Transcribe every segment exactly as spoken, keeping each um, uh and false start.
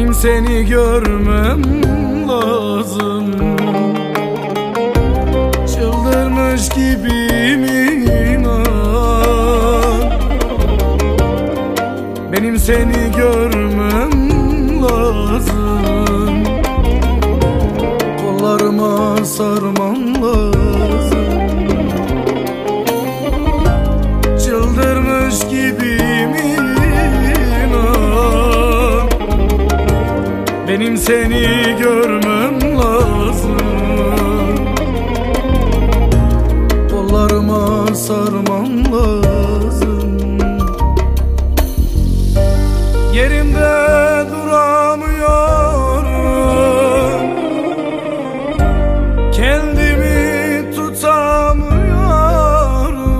Benim seni görmem lazım. Çıldırmış gibiyim inan. Benim seni görmem lazım. Kollarıma sarmam lazım. Çıldırmış gibiyim inan. Benim seni görmem lazım. Kollarıma sarmam lazım. Yerimde duramıyorum. Kendimi tutamıyorum.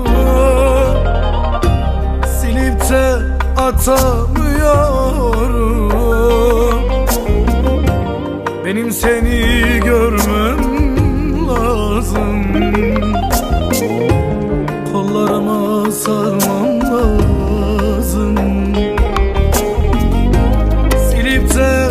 Silip de atamıyorum. Benim seni görmem lazım. Kollarıma sarmam lazım. Silip de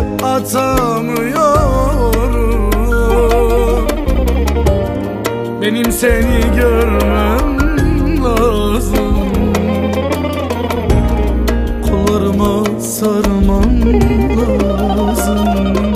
atamıyorum. Benim seni görmem lazım. Kollarıma sarmam lazım.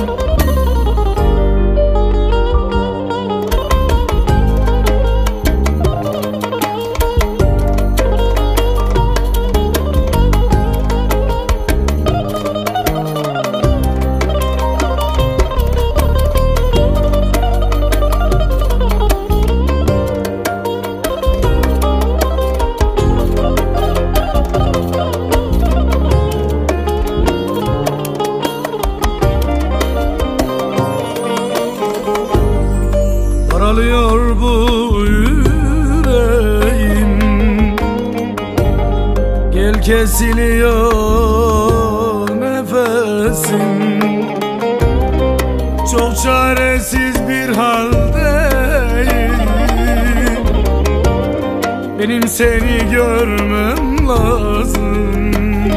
Daralıyor bu yüreğim. Gel kesiliyor nefesim. Çok çaresiz bir haldeyim. Benim seni görmem lazım.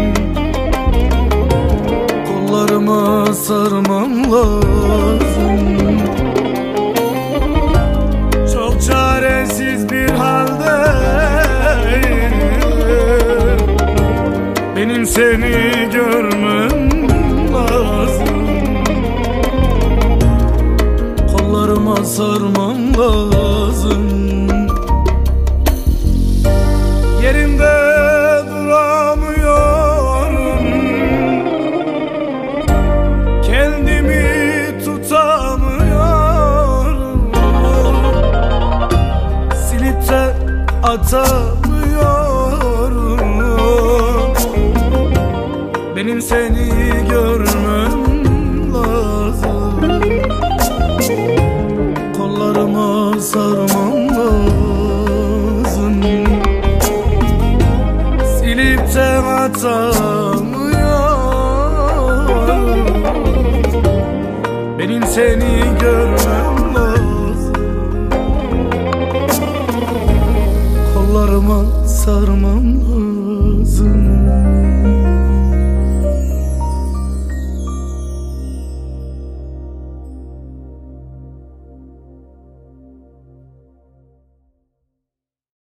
Kollarıma sarmam lazım. Çaresiz bir haldeyim. Benim seni görmem lazım. Kollarıma sarmam lazım. Yerimde duramıyorum. Kendimi tutamıyorum. Atamıyorum. Benim seni görmem lazım. Kollarıma sarmam lazım. Silip de atamıyorum. Benim seni